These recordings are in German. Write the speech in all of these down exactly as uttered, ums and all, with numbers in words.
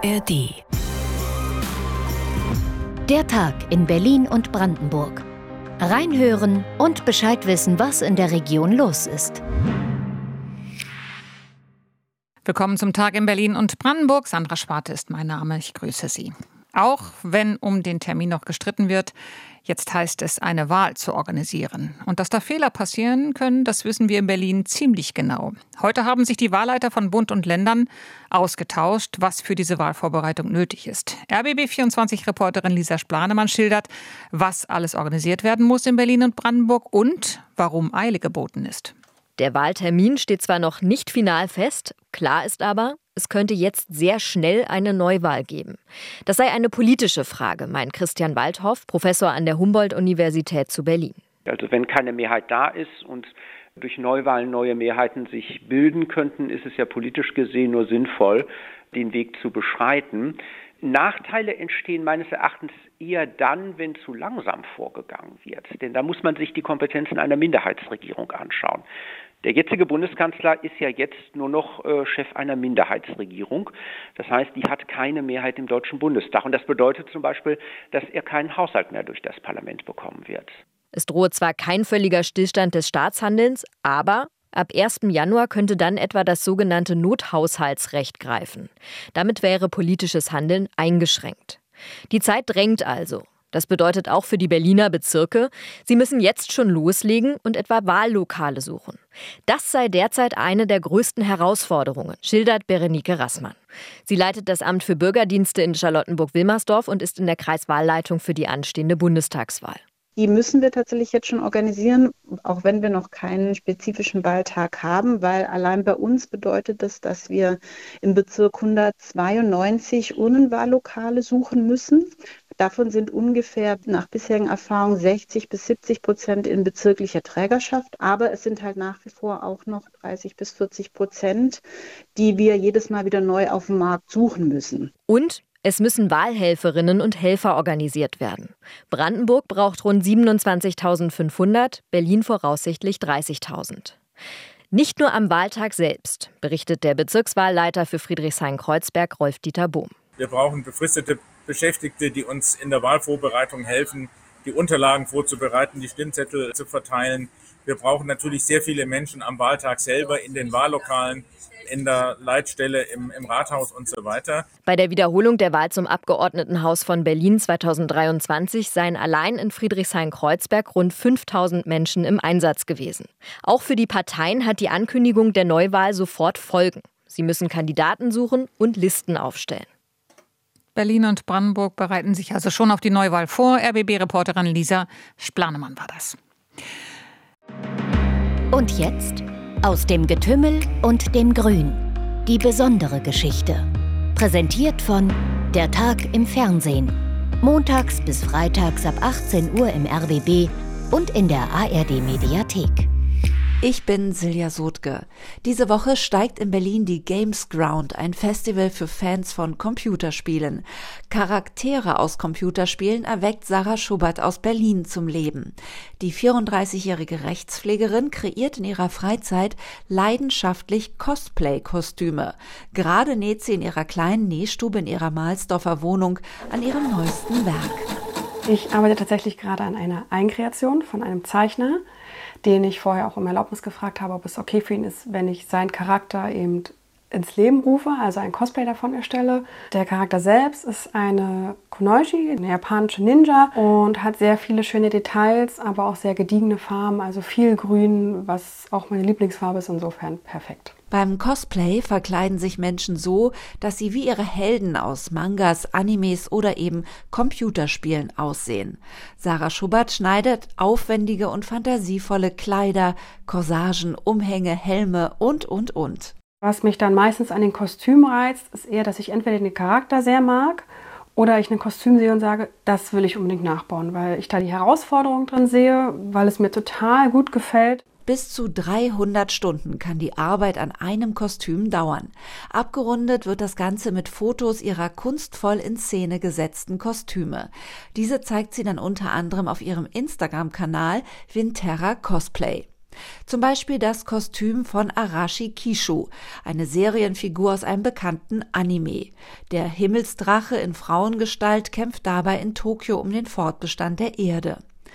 R D. Der Tag in Berlin und Brandenburg. Reinhören und Bescheid wissen, was in der Region los ist. Willkommen zum Tag in Berlin und Brandenburg. Sandra Schwarte ist mein Name. Ich grüße Sie. Auch wenn um den Termin noch gestritten wird, jetzt heißt es, eine Wahl zu organisieren. Und dass da Fehler passieren können, das wissen wir in Berlin ziemlich genau. Heute haben sich die Wahlleiter von Bund und Ländern ausgetauscht, was für diese Wahlvorbereitung nötig ist. R B B vierundzwanzig-Reporterin Lisa Splanemann schildert, was alles organisiert werden muss in Berlin und Brandenburg und warum Eile geboten ist. Der Wahltermin steht zwar noch nicht final fest, klar ist aber, es könnte jetzt sehr schnell eine Neuwahl geben. Das sei eine politische Frage, meint Christian Waldhoff, Professor an der Humboldt-Universität zu Berlin. Also wenn keine Mehrheit da ist und durch Neuwahlen neue Mehrheiten sich bilden könnten, ist es ja politisch gesehen nur sinnvoll, den Weg zu beschreiten. Nachteile entstehen meines Erachtens eher dann, wenn zu langsam vorgegangen wird. Denn da muss man sich die Kompetenzen einer Minderheitsregierung anschauen. Der jetzige Bundeskanzler ist ja jetzt nur noch äh, Chef einer Minderheitsregierung. Das heißt, die hat keine Mehrheit im Deutschen Bundestag. Und das bedeutet zum Beispiel, dass er keinen Haushalt mehr durch das Parlament bekommen wird. Es drohe zwar kein völliger Stillstand des Staatshandelns, aber ab ersten Januar könnte dann etwa das sogenannte Nothaushaltsrecht greifen. Damit wäre politisches Handeln eingeschränkt. Die Zeit drängt also. Das bedeutet auch für die Berliner Bezirke, sie müssen jetzt schon loslegen und etwa Wahllokale suchen. Das sei derzeit eine der größten Herausforderungen, schildert Berenike Rassmann. Sie leitet das Amt für Bürgerdienste in Charlottenburg-Wilmersdorf und ist in der Kreiswahlleitung für die anstehende Bundestagswahl. Die müssen wir tatsächlich jetzt schon organisieren, auch wenn wir noch keinen spezifischen Wahltag haben, weil allein bei uns bedeutet das, dass wir im Bezirk hundertzweiundneunzig Urnenwahllokale suchen müssen. Davon sind ungefähr nach bisherigen Erfahrungen sechzig bis siebzig Prozent in bezirklicher Trägerschaft. Aber es sind halt nach wie vor auch noch dreißig bis vierzig Prozent, die wir jedes Mal wieder neu auf dem Markt suchen müssen. Und es müssen Wahlhelferinnen und Helfer organisiert werden. Brandenburg braucht rund siebenundzwanzigtausendfünfhundert, Berlin voraussichtlich dreißigtausend. Nicht nur am Wahltag selbst, berichtet der Bezirkswahlleiter für Friedrichshain-Kreuzberg, Rolf-Dieter Bohm. Wir brauchen befristete Beschäftigte, die uns in der Wahlvorbereitung helfen, die Unterlagen vorzubereiten, die Stimmzettel zu verteilen. Wir brauchen natürlich sehr viele Menschen am Wahltag selber in den Wahllokalen, in der Leitstelle im, im Rathaus und so weiter. Bei der Wiederholung der Wahl zum Abgeordnetenhaus von Berlin zweitausenddreiundzwanzig seien allein in Friedrichshain-Kreuzberg rund fünftausend Menschen im Einsatz gewesen. Auch für die Parteien hat die Ankündigung der Neuwahl sofort Folgen. Sie müssen Kandidaten suchen und Listen aufstellen. Berlin und Brandenburg bereiten sich also schon auf die Neuwahl vor. R B B-Reporterin Lisa Splanemann war das. Und jetzt aus dem Getümmel und dem Grün. Die besondere Geschichte. Präsentiert von Der Tag im Fernsehen. Montags bis freitags ab achtzehn Uhr im R B B und in der A R D-Mediathek. Ich bin Silja Sotke. Diese Woche steigt in Berlin die Games Ground, ein Festival für Fans von Computerspielen. Charaktere aus Computerspielen erweckt Sarah Schubert aus Berlin zum Leben. Die vierunddreißigjährige Rechtspflegerin kreiert in ihrer Freizeit leidenschaftlich Cosplay-Kostüme. Gerade näht sie in ihrer kleinen Nähstube in ihrer Mahlsdorfer Wohnung an ihrem neuesten Werk. Ich arbeite tatsächlich gerade an einer Eigenkreation von einem Zeichner, den ich vorher auch um Erlaubnis gefragt habe, ob es okay für ihn ist, wenn ich seinen Charakter eben ins Leben rufe, also ein Cosplay davon erstelle. Der Charakter selbst ist eine Kunoichi, eine japanische Ninja, und hat sehr viele schöne Details, aber auch sehr gediegene Farben, also viel Grün, was auch meine Lieblingsfarbe ist, insofern perfekt. Beim Cosplay verkleiden sich Menschen so, dass sie wie ihre Helden aus Mangas, Animes oder eben Computerspielen aussehen. Sarah Schubert schneidet aufwendige und fantasievolle Kleider, Corsagen, Umhänge, Helme und, und, und. Was mich dann meistens an den Kostümen reizt, ist eher, dass ich entweder den Charakter sehr mag oder ich ein Kostüm sehe und sage, das will ich unbedingt nachbauen, weil ich da die Herausforderung drin sehe, weil es mir total gut gefällt. Bis zu dreihundert Stunden kann die Arbeit an einem Kostüm dauern. Abgerundet wird das Ganze mit Fotos ihrer kunstvoll in Szene gesetzten Kostüme. Diese zeigt sie dann unter anderem auf ihrem Instagram-Kanal Vinterra Cosplay. Zum Beispiel das Kostüm von Arashi Kishu, eine Serienfigur aus einem bekannten Anime. Der Himmelsdrache in Frauengestalt kämpft dabei in Tokio um den Fortbestand der Erde.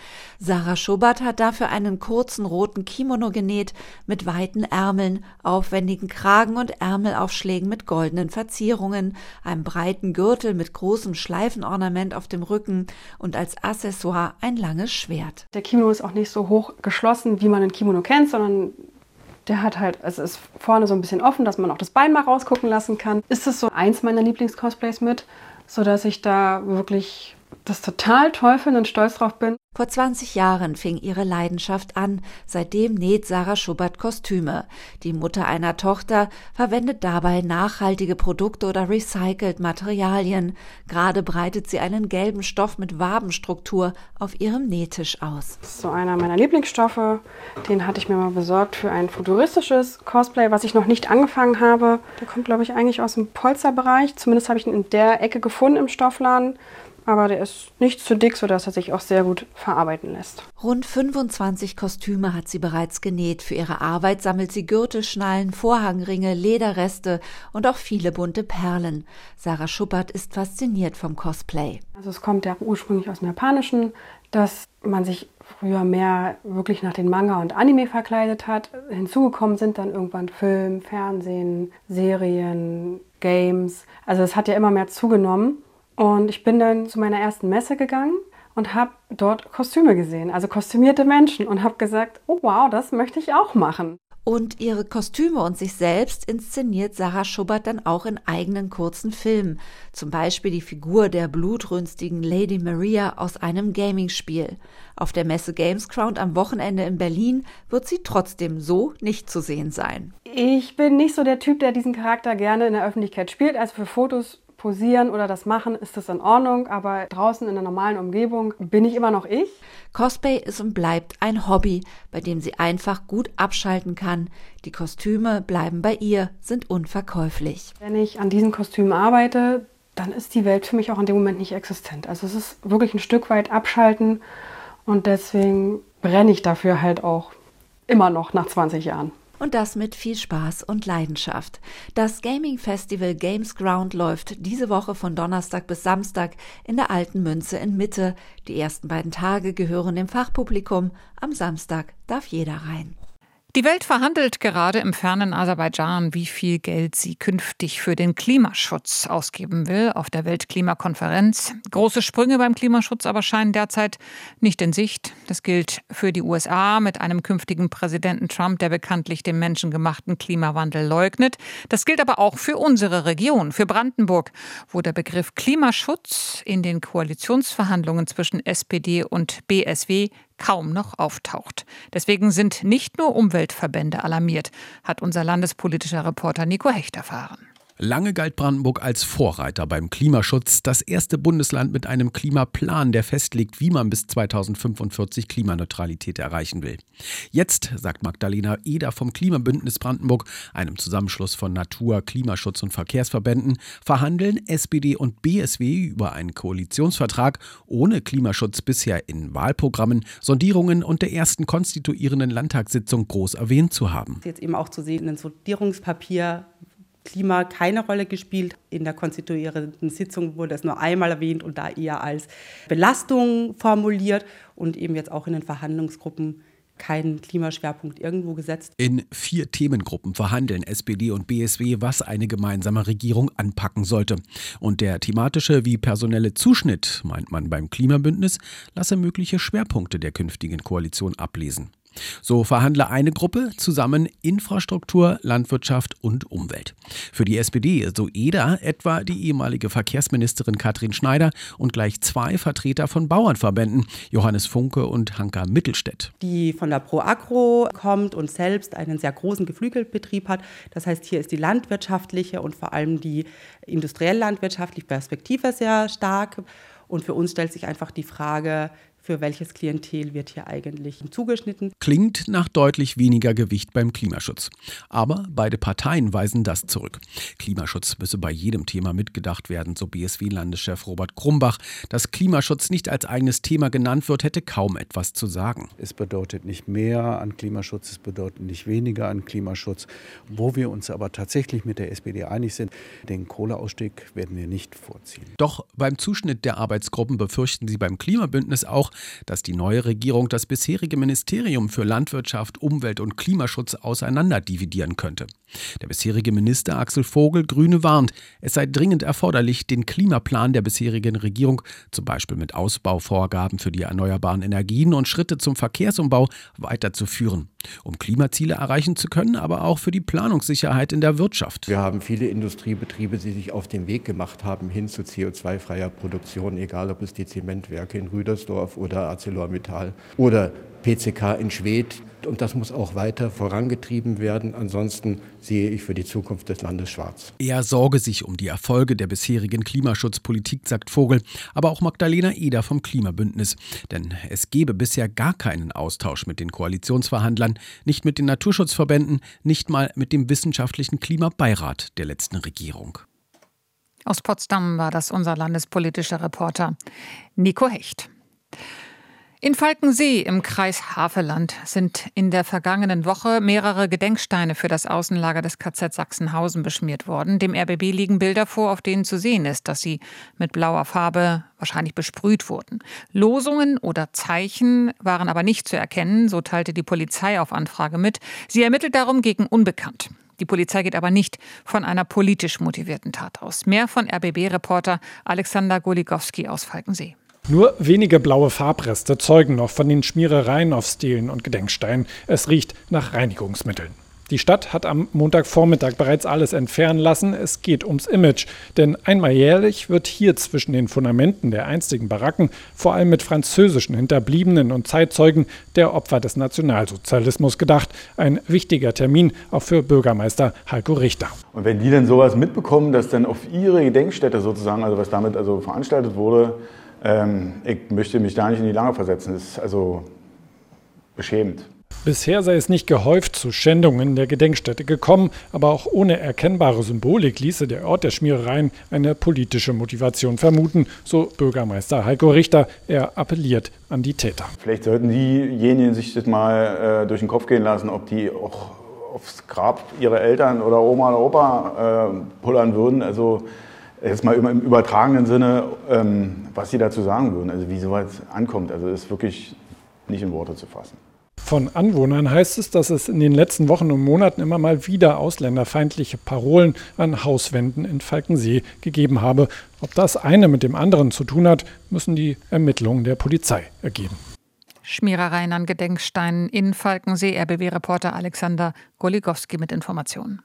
Sarah Schubert hat dafür einen kurzen roten Kimono genäht mit weiten Ärmeln, aufwendigen Kragen und Ärmelaufschlägen mit goldenen Verzierungen, einem breiten Gürtel mit großem Schleifenornament auf dem Rücken und als Accessoire ein langes Schwert. Der Kimono ist auch nicht so hoch geschlossen, wie man ein Kimono kennt, sondern der hat halt, es ist vorne so ein bisschen offen, dass man auch das Bein mal rausgucken lassen kann. Ist es so eins meiner Lieblings-Cosplays mit, sodass ich da wirklich das total toll finde und stolz drauf bin. Vor zwanzig Jahren fing ihre Leidenschaft an. Seitdem näht Sarah Schubert Kostüme. Die Mutter einer Tochter verwendet dabei nachhaltige Produkte oder recycelt Materialien. Gerade breitet sie einen gelben Stoff mit Wabenstruktur auf ihrem Nähtisch aus. Das ist so einer meiner Lieblingsstoffe. Den hatte ich mir mal besorgt für ein futuristisches Cosplay, was ich noch nicht angefangen habe. Der kommt, glaube ich, eigentlich aus dem Polsterbereich. Zumindest habe ich ihn in der Ecke gefunden im Stoffladen. Aber der ist nicht zu dick, sodass er sich auch sehr gut verarbeiten lässt. Rund fünfundzwanzig Kostüme hat sie bereits genäht. Für ihre Arbeit sammelt sie Gürtelschnallen, Vorhangringe, Lederreste und auch viele bunte Perlen. Sarah Schubert ist fasziniert vom Cosplay. Also es kommt ja ursprünglich aus dem Japanischen, dass man sich früher mehr wirklich nach den Manga und Anime verkleidet hat. Hinzugekommen sind dann irgendwann Film, Fernsehen, Serien, Games. Also es hat ja immer mehr zugenommen. Und ich bin dann zu meiner ersten Messe gegangen und habe dort Kostüme gesehen, also kostümierte Menschen, und habe gesagt, oh wow, das möchte ich auch machen. Und ihre Kostüme und sich selbst inszeniert Sarah Schubert dann auch in eigenen kurzen Filmen. Zum Beispiel die Figur der blutrünstigen Lady Maria aus einem Gaming-Spiel. Auf der Messe Gamesground am Wochenende in Berlin wird sie trotzdem so nicht zu sehen sein. Ich bin nicht so der Typ, der diesen Charakter gerne in der Öffentlichkeit spielt, also für Fotos posieren oder das machen, ist das in Ordnung, aber draußen in der normalen Umgebung bin ich immer noch ich. Cosplay ist und bleibt ein Hobby, bei dem sie einfach gut abschalten kann. Die Kostüme bleiben bei ihr, sind unverkäuflich. Wenn ich an diesen Kostümen arbeite, dann ist die Welt für mich auch in dem Moment nicht existent. Also es ist wirklich ein Stück weit abschalten und deswegen brenne ich dafür halt auch immer noch nach zwanzig Jahren. Und das mit viel Spaß und Leidenschaft. Das Gaming-Festival Gamesground läuft diese Woche von Donnerstag bis Samstag in der Alten Münze in Mitte. Die ersten beiden Tage gehören dem Fachpublikum. Am Samstag darf jeder rein. Die Welt verhandelt gerade im fernen Aserbaidschan, wie viel Geld sie künftig für den Klimaschutz ausgeben will auf der Weltklimakonferenz. Große Sprünge beim Klimaschutz aber scheinen derzeit nicht in Sicht. Das gilt für die U S A mit einem künftigen Präsidenten Trump, der bekanntlich den menschengemachten Klimawandel leugnet. Das gilt aber auch für unsere Region, für Brandenburg, wo der Begriff Klimaschutz in den Koalitionsverhandlungen zwischen S P D und B S W kaum noch auftaucht. Deswegen sind nicht nur Umweltverbände alarmiert, hat unser landespolitischer Reporter Nico Hecht erfahren. Lange galt Brandenburg als Vorreiter beim Klimaschutz, das erste Bundesland mit einem Klimaplan, der festlegt, wie man bis zweitausendfünfundvierzig Klimaneutralität erreichen will. Jetzt, sagt Magdalena Eder vom Klimabündnis Brandenburg, einem Zusammenschluss von Natur-, Klimaschutz- und Verkehrsverbänden, verhandeln S P D und B S W über einen Koalitionsvertrag ohne Klimaschutz bisher in Wahlprogrammen, Sondierungen und der ersten konstituierenden Landtagssitzung groß erwähnt zu haben. Jetzt eben auch zu sehen, ein Sondierungspapier, Klima keine Rolle gespielt. In der konstituierenden Sitzung wurde es nur einmal erwähnt und da eher als Belastung formuliert und eben jetzt auch in den Verhandlungsgruppen keinen Klimaschwerpunkt irgendwo gesetzt. In vier Themengruppen verhandeln S P D und B S W, was eine gemeinsame Regierung anpacken sollte. Und der thematische wie personelle Zuschnitt, meint man beim Klimabündnis, lasse mögliche Schwerpunkte der künftigen Koalition ablesen. So verhandle eine Gruppe zusammen Infrastruktur, Landwirtschaft und Umwelt. Für die S P D, so Eder, etwa die ehemalige Verkehrsministerin Katrin Schneider und gleich zwei Vertreter von Bauernverbänden, Johannes Funke und Hanka Mittelstädt. Die von der Pro Agro kommt und selbst einen sehr großen Geflügelbetrieb hat. Das heißt, hier ist die landwirtschaftliche und vor allem die industriell-landwirtschaftliche Perspektive sehr stark. Und für uns stellt sich einfach die Frage, für welches Klientel wird hier eigentlich zugeschnitten. Klingt nach deutlich weniger Gewicht beim Klimaschutz. Aber beide Parteien weisen das zurück. Klimaschutz müsse bei jedem Thema mitgedacht werden, so B S W-Landeschef Robert Grumbach. Dass Klimaschutz nicht als eigenes Thema genannt wird, hätte kaum etwas zu sagen. Es bedeutet nicht mehr an Klimaschutz, es bedeutet nicht weniger an Klimaschutz. Wo wir uns aber tatsächlich mit der S P D einig sind, den Kohleausstieg werden wir nicht vorziehen. Doch beim Zuschnitt der Arbeitsgruppen befürchten sie beim Klimabündnis auch, dass die neue Regierung das bisherige Ministerium für Landwirtschaft, Umwelt und Klimaschutz auseinanderdividieren könnte. Der bisherige Minister Axel Vogel, Grüne, warnt, es sei dringend erforderlich, den Klimaplan der bisherigen Regierung, zum Beispiel mit Ausbauvorgaben für die erneuerbaren Energien und Schritte zum Verkehrsumbau, weiterzuführen, um Klimaziele erreichen zu können, aber auch für die Planungssicherheit in der Wirtschaft. Wir haben viele Industriebetriebe, die sich auf den Weg gemacht haben hin zu C O zwei freier Produktion, egal ob es die Zementwerke in Rüdersdorf oder ArcelorMittal oder P C K in Schwedt. Und das muss auch weiter vorangetrieben werden. Ansonsten sehe ich für die Zukunft des Landes schwarz. Er sorge sich um die Erfolge der bisherigen Klimaschutzpolitik, sagt Vogel, aber auch Magdalena Eder vom Klimabündnis. Denn es gebe bisher gar keinen Austausch mit den Koalitionsverhandlern, nicht mit den Naturschutzverbänden, nicht mal mit dem wissenschaftlichen Klimabeirat der letzten Regierung. Aus Potsdam war das unser landespolitischer Reporter Nico Hecht. In Falkensee im Kreis Havelland sind in der vergangenen Woche mehrere Gedenksteine für das Außenlager des K Z Sachsenhausen beschmiert worden. Dem R B B liegen Bilder vor, auf denen zu sehen ist, dass sie mit blauer Farbe wahrscheinlich besprüht wurden. Losungen oder Zeichen waren aber nicht zu erkennen, so teilte die Polizei auf Anfrage mit. Sie ermittelt darum gegen Unbekannt. Die Polizei geht aber nicht von einer politisch motivierten Tat aus. Mehr von R B B-Reporter Alexander Goligowski aus Falkensee. Nur wenige blaue Farbreste zeugen noch von den Schmierereien auf Stelen und Gedenksteinen. Es riecht nach Reinigungsmitteln. Die Stadt hat am Montagvormittag bereits alles entfernen lassen. Es geht ums Image. Denn einmal jährlich wird hier zwischen den Fundamenten der einstigen Baracken vor allem mit französischen Hinterbliebenen und Zeitzeugen der Opfer des Nationalsozialismus gedacht. Ein wichtiger Termin auch für Bürgermeister Heiko Richter. Und wenn die dann sowas mitbekommen, dass dann auf ihre Gedenkstätte sozusagen, also was damit also veranstaltet wurde, ähm, ich möchte mich da nicht in die Lange versetzen. Das ist also beschämend. Bisher sei es nicht gehäuft zu Schändungen der Gedenkstätte gekommen, aber auch ohne erkennbare Symbolik ließe der Ort der Schmierereien eine politische Motivation vermuten, so Bürgermeister Heiko Richter. Er appelliert an die Täter. Vielleicht sollten diejenigen sich das mal äh, durch den Kopf gehen lassen, ob die auch aufs Grab ihrer Eltern oder Oma oder Opa äh, pullern würden. Also jetzt mal im übertragenen Sinne, ähm, was sie dazu sagen würden, also wie sowas ankommt. Also ist wirklich nicht in Worte zu fassen. Von Anwohnern heißt es, dass es in den letzten Wochen und Monaten immer mal wieder ausländerfeindliche Parolen an Hauswänden in Falkensee gegeben habe. Ob das eine mit dem anderen zu tun hat, müssen die Ermittlungen der Polizei ergeben. Schmierereien an Gedenksteinen in Falkensee. R B B-Reporter Alexander Goligowski mit Informationen.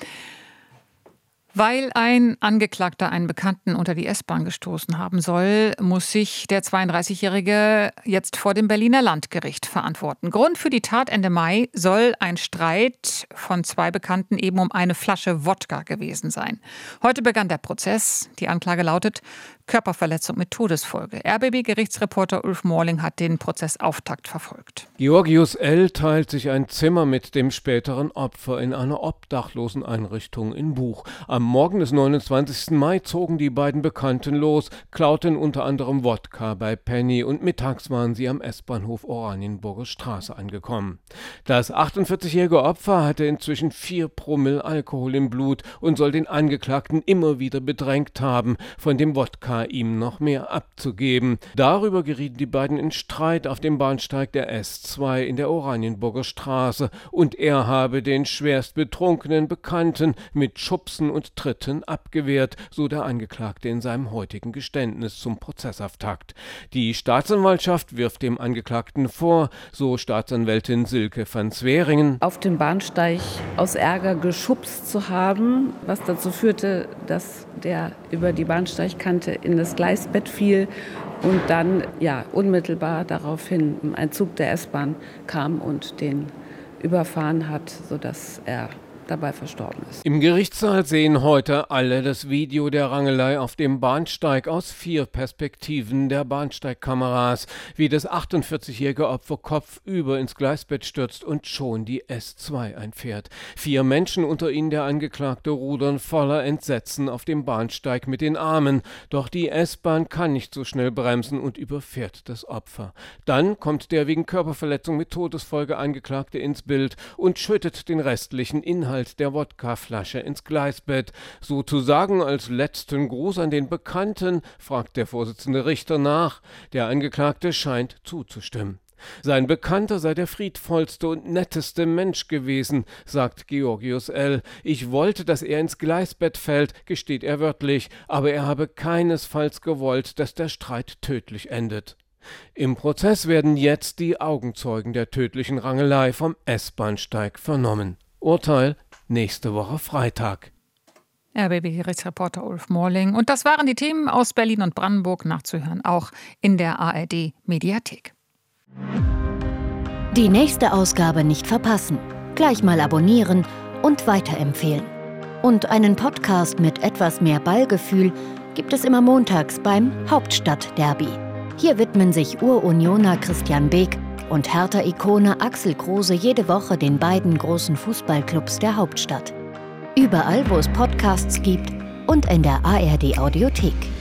Weil ein Angeklagter einen Bekannten unter die S-Bahn gestoßen haben soll, muss sich der zweiunddreißigjährige jetzt vor dem Berliner Landgericht verantworten. Grund für die Tat Ende Mai soll ein Streit von zwei Bekannten eben um eine Flasche Wodka gewesen sein. Heute begann der Prozess. Die Anklage lautet Körperverletzung mit Todesfolge. R B B-Gerichtsreporter Ulf Morling hat den Prozessauftakt verfolgt. Georgius L. teilt sich ein Zimmer mit dem späteren Opfer in einer Obdachloseneinrichtung in Buch. Am Morgen des neunundzwanzigsten Mai zogen die beiden Bekannten los, klauten unter anderem Wodka bei Penny und mittags waren sie am S-Bahnhof Oranienburger Straße angekommen. Das achtundvierzigjährige Opfer hatte inzwischen vier Promille Alkohol im Blut und soll den Angeklagten immer wieder bedrängt haben, von dem Wodka ihm noch mehr abzugeben. Darüber gerieten die beiden in Streit auf dem Bahnsteig der S zwei in der Oranienburger Straße und er habe den schwerst betrunkenen Bekannten mit Schubsen und Tritten abgewehrt, so der Angeklagte in seinem heutigen Geständnis zum Prozessauftakt. Die Staatsanwaltschaft wirft dem Angeklagten vor, so Staatsanwältin Silke van Zweringen, auf dem Bahnsteig aus Ärger geschubst zu haben, was dazu führte, dass der über die Bahnsteigkante in das Gleisbett fiel und dann ja unmittelbar daraufhin ein Zug der S-Bahn kam und den überfahren hat, sodass er dabei verstorben ist. Im Gerichtssaal sehen heute alle das Video der Rangelei auf dem Bahnsteig aus vier Perspektiven der Bahnsteigkameras, wie das achtundvierzigjährige Opfer kopfüber ins Gleisbett stürzt und schon die S zwei einfährt. Vier Menschen, unter ihnen der Angeklagte, rudern voller Entsetzen auf dem Bahnsteig mit den Armen. Doch die S-Bahn kann nicht so schnell bremsen und überfährt das Opfer. Dann kommt der wegen Körperverletzung mit Todesfolge Angeklagte ins Bild und schüttet den restlichen Inhalt der Wodkaflasche ins Gleisbett. Sozusagen als letzten Gruß an den Bekannten, fragt der Vorsitzende Richter nach. Der Angeklagte scheint zuzustimmen. Sein Bekannter sei der friedvollste und netteste Mensch gewesen, sagt Georgius L. Ich wollte, dass er ins Gleisbett fällt, gesteht er wörtlich, aber er habe keinesfalls gewollt, dass der Streit tödlich endet. Im Prozess werden jetzt die Augenzeugen der tödlichen Rangelei vom S-Bahnsteig vernommen. Urteil nächste Woche Freitag. R B B-Gerichtsreporter Ulf Morling. Und das waren die Themen aus Berlin und Brandenburg, nachzuhören auch in der A R D-Mediathek. Die nächste Ausgabe nicht verpassen. Gleich mal abonnieren und weiterempfehlen. Und einen Podcast mit etwas mehr Ballgefühl gibt es immer montags beim Hauptstadtderby. Hier widmen sich Urunioner Christian Beek und Hertha-Ikone Axel Kruse jede Woche den beiden großen Fußballclubs der Hauptstadt. Überall, wo es Podcasts gibt und in der A R D-Audiothek.